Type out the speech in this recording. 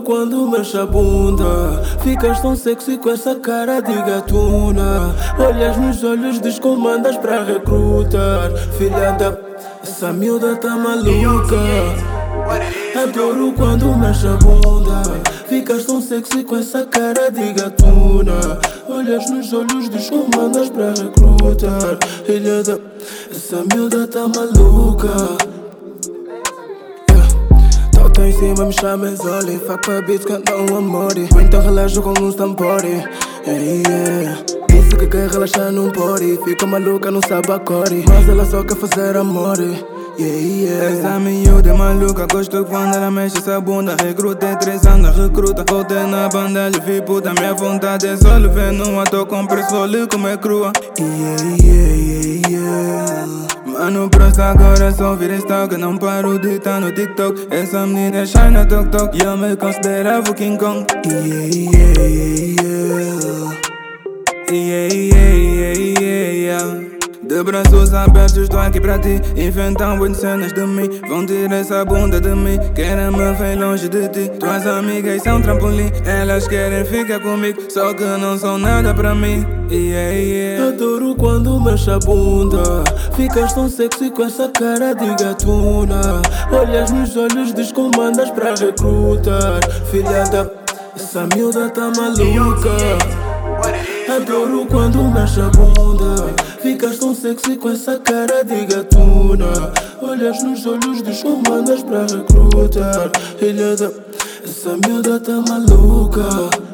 quando mexe a bunda. Ficas tão sexy com essa cara de gatuna. Olhas nos olhos, diz como andas pra recrutar. Filha da... essa miúda tá maluca. Adoro quando mexe a bunda. Ficas tão sexy com essa cara de gatuna. Olhas nos olhos, diz como andas pra recrutar. Filha da... essa miúda tá maluca. Tô em cima, me chama Zoli. Fuck pra beats, cantam amore. Então relaxo com uns tambores. Disse que quer relaxar, não pode. Fica maluca, não sabe a core. Mas ela só quer fazer amor. Essa miúda é maluca, gosto quando ela mexe essa bunda. Recrutei 3 anos, recruta. Voltei na bandeja, vi puta. Minha vontade é só lhe ver nua. Tô com preço, vou lhe comer crua. Mano, prosta agora só vira stalker. Não paro de estar no TikTok. Essa menina é shy na Tok Tok. E eu me considerava o King Kong. De braços abertos estou aqui pra ti. Inventam muitas cenas de mim. Vão tirar essa bunda de mim. Querem me ver longe de ti. Tuas amigas são trampolim. Elas querem ficar comigo, só que não são nada pra mim. Adoro quando mexe a bunda. Ficas tão sexy com essa cara de gatuna. Olhas nos olhos, diz como andas pra recrutar. Filha da... essa miúda tá maluca. Adoro quando mexe a bunda. Ficas tão sexy com essa cara de gatuna. Olhas nos olhos, diz como andas pra recrutar. Filha da... essa miúda tá maluca.